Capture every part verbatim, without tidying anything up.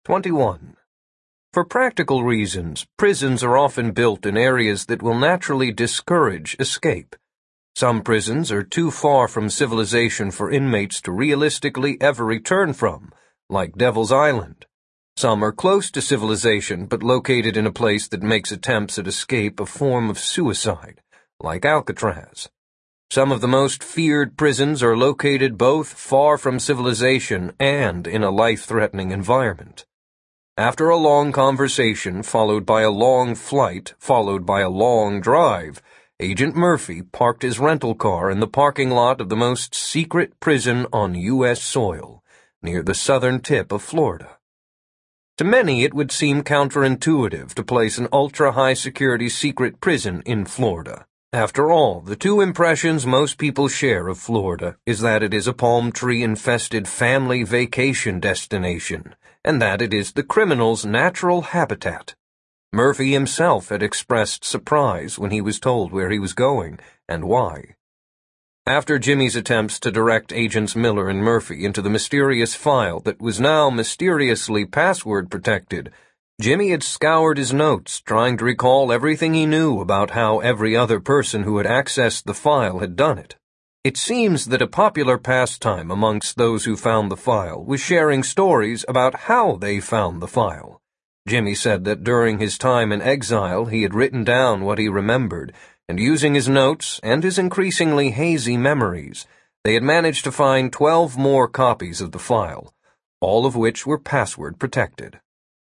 twenty-one. For practical reasons, prisons are often built in areas that will naturally discourage escape. Some prisons are too far from civilization for inmates to realistically ever return from, like Devil's Island. Some are close to civilization but located in a place that makes attempts at escape a form of suicide, like Alcatraz. Some of the most feared prisons are located both far from civilization and in a life-threatening environment. After a long conversation, followed by a long flight, followed by a long drive, Agent Murphy parked his rental car in the parking lot of the most secret prison on U S soil, near the southern tip of Florida. To many, it would seem counterintuitive to place an ultra-high-security secret prison in Florida. After all, the two impressions most people share of Florida is that it is a palm tree-infested family vacation destination, and that it is the criminal's natural habitat. Murphy himself had expressed surprise when he was told where he was going and why. After Jimmy's attempts to direct Agents Miller and Murphy into the mysterious file that was now mysteriously password-protected, Jimmy had scoured his notes, trying to recall everything he knew about how every other person who had accessed the file had done it. It seems that a popular pastime amongst those who found the file was sharing stories about how they found the file. Jimmy said that during his time in exile he had written down what he remembered, and using his notes and his increasingly hazy memories, they had managed to find twelve more copies of the file, all of which were password-protected.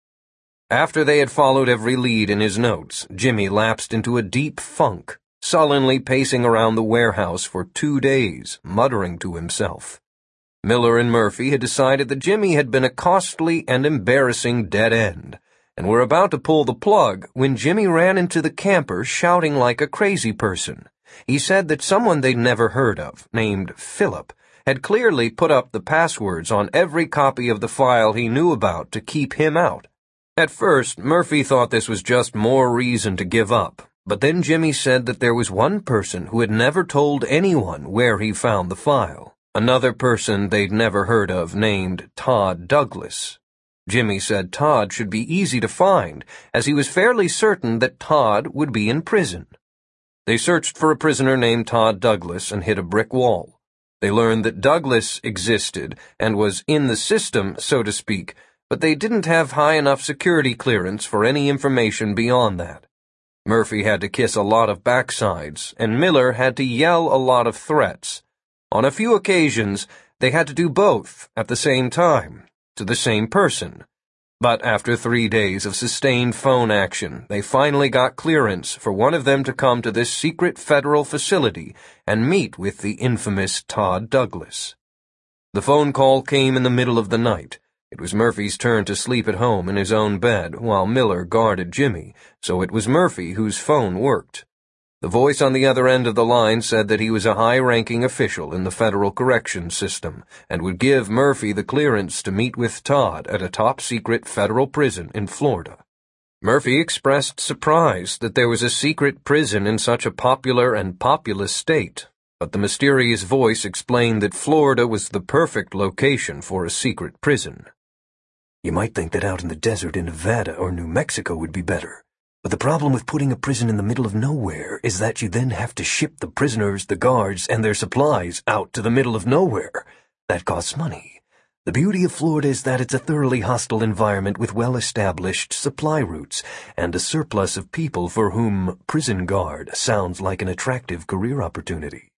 After they had followed every lead in his notes, Jimmy lapsed into a deep funk, sullenly pacing around the warehouse for two days, muttering to himself. Miller and Murphy had decided that Jimmy had been a costly and embarrassing dead end, and were about to pull the plug when Jimmy ran into the camper shouting like a crazy person. He said that someone they'd never heard of, named Philip, had clearly put up the passwords on every copy of the file he knew about to keep him out. At first, Murphy thought this was just more reason to give up, but then Jimmy said that there was one person who had never told anyone where he found the file, another person they'd never heard of named Todd Douglas. Jimmy said Todd should be easy to find, as he was fairly certain that Todd would be in prison. They searched for a prisoner named Todd Douglas and hit a brick wall. They learned that Douglas existed and was in the system, so to speak, but they didn't have high enough security clearance for any information beyond that. Murphy had to kiss a lot of backsides, and Miller had to yell a lot of threats. On a few occasions, they had to do both at the same time, to the same person. But after three days of sustained phone action, they finally got clearance for one of them to come to this secret federal facility and meet with the infamous Todd Douglas. The phone call came in the middle of the night. It was Murphy's turn to sleep at home in his own bed while Miller guarded Jimmy, so it was Murphy whose phone worked. The voice on the other end of the line said that he was a high-ranking official in the federal corrections system and would give Murphy the clearance to meet with Todd at a top-secret federal prison in Florida. Murphy expressed surprise that there was a secret prison in such a popular and populous state, but the mysterious voice explained that Florida was the perfect location for a secret prison. You might think that out in the desert in Nevada or New Mexico would be better. But the problem with putting a prison in the middle of nowhere is that you then have to ship the prisoners, the guards, and their supplies out to the middle of nowhere. That costs money. The beauty of Florida is that it's a thoroughly hostile environment with well-established supply routes and a surplus of people for whom prison guard sounds like an attractive career opportunity.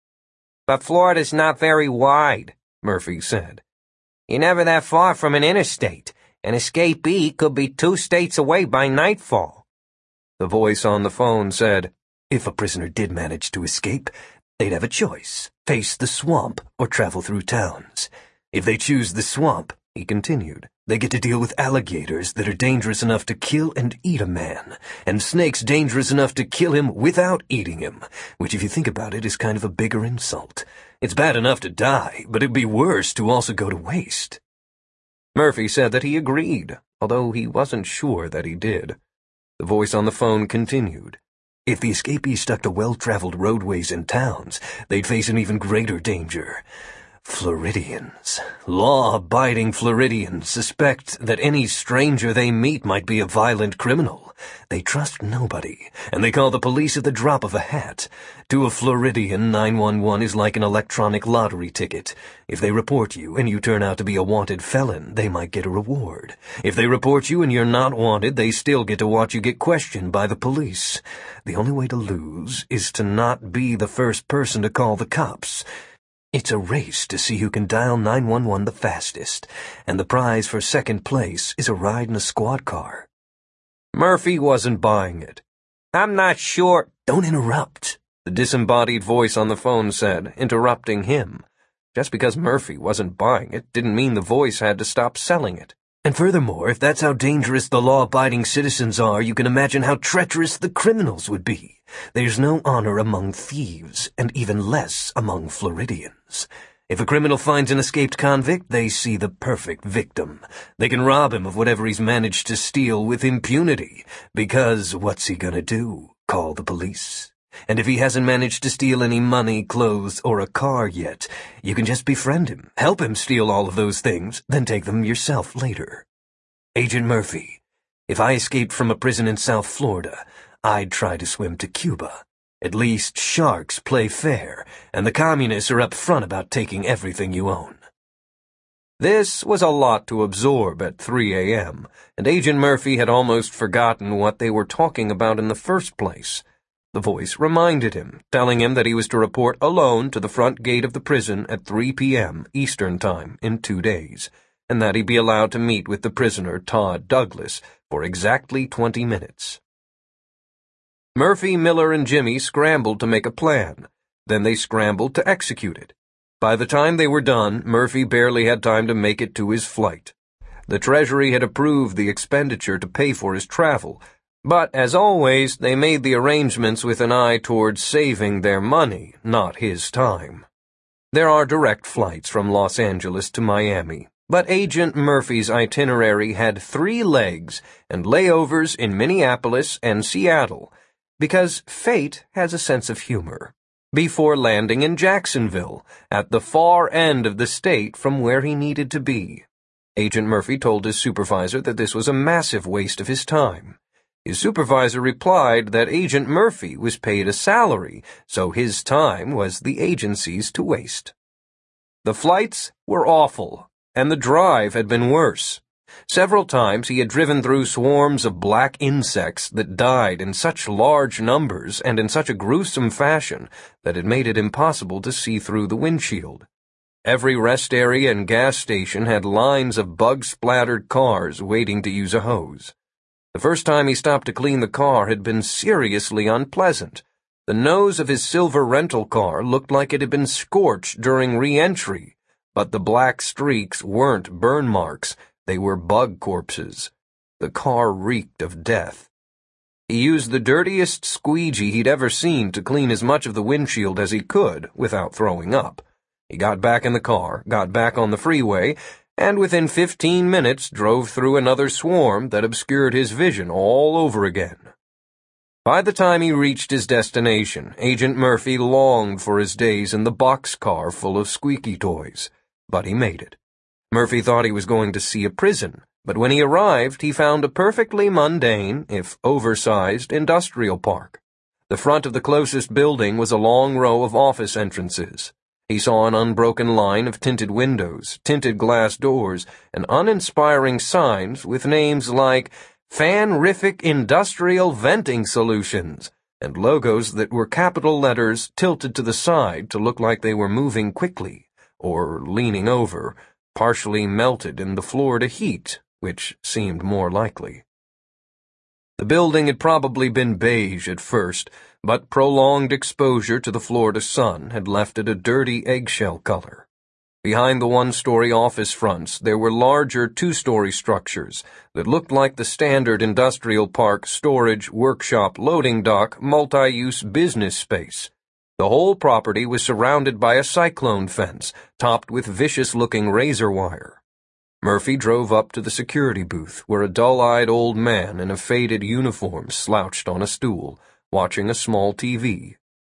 But Florida's not very wide, Murphy said. You're never that far from an interstate. An escapee could be two states away by nightfall. The voice on the phone said, If a prisoner did manage to escape, they'd have a choice, face the swamp or travel through towns. If they choose the swamp, he continued, they get to deal with alligators that are dangerous enough to kill and eat a man, and snakes dangerous enough to kill him without eating him, which if you think about it is kind of a bigger insult. It's bad enough to die, but it'd be worse to also go to waste. Murphy said that he agreed, although he wasn't sure that he did. The voice on the phone continued. If the escapees stuck to well-traveled roadways and towns, they'd face an even greater danger. Floridians. Law-abiding Floridians suspect that any stranger they meet might be a violent criminal. They trust nobody, and they call the police at the drop of a hat. To a Floridian, nine one one is like an electronic lottery ticket. If they report you and you turn out to be a wanted felon, they might get a reward. If they report you and you're not wanted, they still get to watch you get questioned by the police. The only way to lose is to not be the first person to call the cops. It's a race to see who can dial nine one one the fastest, and the prize for second place is a ride in a squad car. Murphy wasn't buying it. I'm not sure. Don't interrupt, the disembodied voice on the phone said, interrupting him. Just because Murphy wasn't buying it didn't mean the voice had to stop selling it. And furthermore, if that's how dangerous the law-abiding citizens are, you can imagine how treacherous the criminals would be. There's no honor among thieves, and even less among Floridians. If a criminal finds an escaped convict, they see the perfect victim. They can rob him of whatever he's managed to steal with impunity, because what's he gonna do? Call the police? And if he hasn't managed to steal any money, clothes, or a car yet, you can just befriend him, help him steal all of those things, then take them yourself later. Agent Murphy, if I escaped from a prison in South Florida, I'd try to swim to Cuba. At least sharks play fair, and the communists are up front about taking everything you own. This was a lot to absorb at three a m, and Agent Murphy had almost forgotten what they were talking about in the first place. The voice reminded him, telling him that he was to report alone to the front gate of the prison at three p m Eastern Time in two days, and that he be allowed to meet with the prisoner Todd Douglas for exactly twenty minutes. Murphy, Miller, and Jimmy scrambled to make a plan. Then they scrambled to execute it. By the time they were done, Murphy barely had time to make it to his flight. The Treasury had approved the expenditure to pay for his travel, but, as always, they made the arrangements with an eye towards saving their money, not his time. There are direct flights from Los Angeles to Miami, but Agent Murphy's itinerary had three legs and layovers in Minneapolis and Seattle, because fate has a sense of humor, before landing in Jacksonville, at the far end of the state from where he needed to be. Agent Murphy told his supervisor that this was a massive waste of his time. His supervisor replied that Agent Murphy was paid a salary, so his time was the agency's to waste. The flights were awful, and the drive had been worse. Several times he had driven through swarms of black insects that died in such large numbers and in such a gruesome fashion that it made it impossible to see through the windshield. Every rest area and gas station had lines of bug-splattered cars waiting to use a hose. The first time he stopped to clean the car had been seriously unpleasant. The nose of his silver rental car looked like it had been scorched during re-entry, but the black streaks weren't burn marks. They were bug corpses. The car reeked of death. He used the dirtiest squeegee he'd ever seen to clean as much of the windshield as he could without throwing up. He got back in the car, got back on the freeway, and within fifteen minutes drove through another swarm that obscured his vision all over again. By the time he reached his destination, Agent Murphy longed for his days in the boxcar full of squeaky toys, but he made it. Murphy thought he was going to see a prison, but when he arrived, he found a perfectly mundane, if oversized, industrial park. The front of the closest building was a long row of office entrances. He saw an unbroken line of tinted windows, tinted glass doors, and uninspiring signs with names like Fan-rific Industrial Venting Solutions, and logos that were capital letters tilted to the side to look like they were moving quickly, or leaning over, partially melted in the Florida heat, which seemed more likely. The building had probably been beige at first, but prolonged exposure to the Florida sun had left it a dirty eggshell color. Behind the one-story office fronts, there were larger two-story structures that looked like the standard industrial park storage, workshop, loading dock, multi-use business space. The whole property was surrounded by a cyclone fence, topped with vicious-looking razor wire. Murphy drove up to the security booth, where a dull-eyed old man in a faded uniform slouched on a stool, watching a small T V.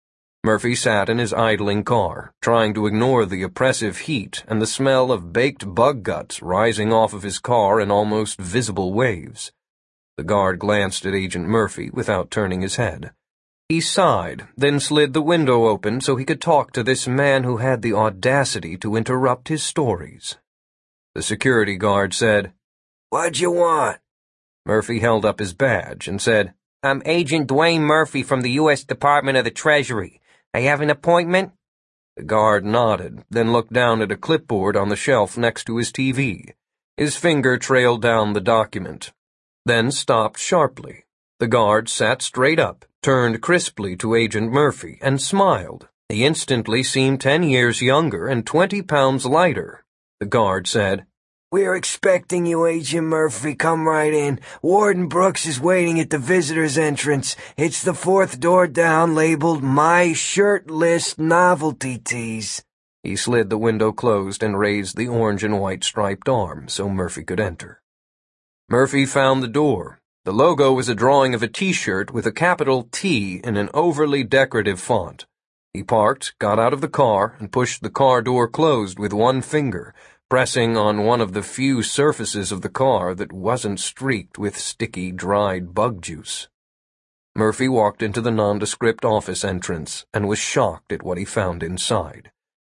Murphy sat in his idling car, trying to ignore the oppressive heat and the smell of baked bug guts rising off of his car in almost visible waves. The guard glanced at Agent Murphy without turning his head. He sighed, then slid the window open so he could talk to this man who had the audacity to interrupt his stories. The security guard said, "What'd you want?" Murphy held up his badge and said, "I'm Agent Dwayne Murphy from the U S Department of the Treasury. I have an appointment?" The guard nodded, then looked down at a clipboard on the shelf next to his T V. His finger trailed down the document, then stopped sharply. The guard sat straight up, turned crisply to Agent Murphy, and smiled. He instantly seemed ten years younger and twenty pounds lighter. The guard said, "We're expecting you, Agent Murphy. Come right in. Warden Brooks is waiting at the visitor's entrance. It's the fourth door down, labeled My Shirt List Novelty Tees." He slid the window closed and raised the orange and white striped arm so Murphy could enter. Murphy found the door. The logo was a drawing of a T-shirt with a capital T in an overly decorative font. He parked, got out of the car, and pushed the car door closed with one finger, pressing on one of the few surfaces of the car that wasn't streaked with sticky, dried bug juice. Murphy walked into the nondescript office entrance and was shocked at what he found inside.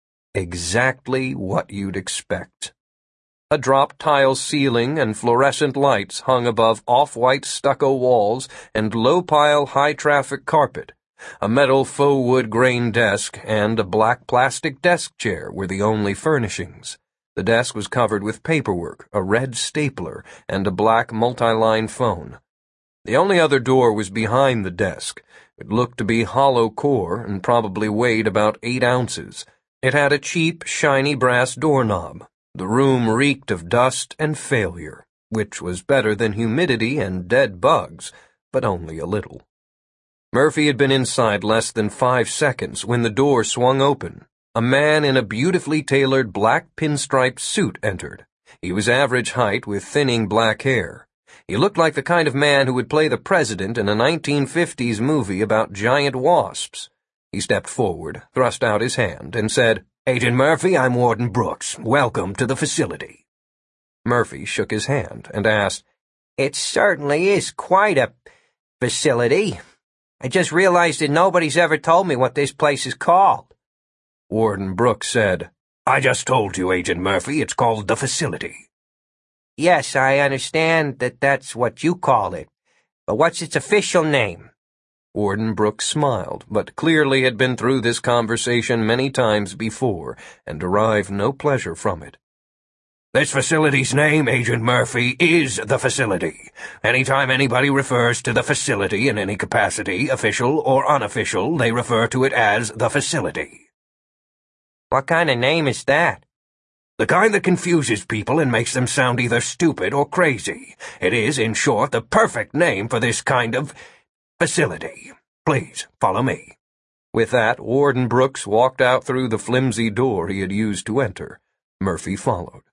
Exactly what you'd expect. A drop tile ceiling and fluorescent lights hung above off-white stucco walls and low-pile high-traffic carpet. A metal faux wood grain desk and a black plastic desk chair were the only furnishings. The desk was covered with paperwork, a red stapler, and a black multi-line phone. The only other door was behind the desk. It looked to be hollow core and probably weighed about eight ounces. It had a cheap, shiny brass doorknob. The room reeked of dust and failure, which was better than humidity and dead bugs, but only a little. Murphy had been inside less than five seconds when the door swung open. A man in a beautifully tailored black pinstriped suit entered. He was average height with thinning black hair. He looked like the kind of man who would play the president in a nineteen fifties movie about giant wasps. He stepped forward, thrust out his hand, and said, "Agent Murphy, I'm Warden Brooks. Welcome to the facility." Murphy shook his hand and asked, "It certainly is quite a facility. I just realized that nobody's ever told me what this place is called." Warden Brooks said, "I just told you, Agent Murphy, it's called the facility." "Yes, I understand that that's what you call it. But what's its official name?" Warden Brooks smiled, but clearly had been through this conversation many times before and derived no pleasure from it. "This facility's name, Agent Murphy, is the facility. Anytime anybody refers to the facility in any capacity, official or unofficial, they refer to it as the facility." "What kind of name is that?" "The kind that confuses people and makes them sound either stupid or crazy. It is, in short, the perfect name for this kind of facility. Please, follow me." With that, Warden Brooks walked out through the flimsy door he had used to enter. Murphy followed.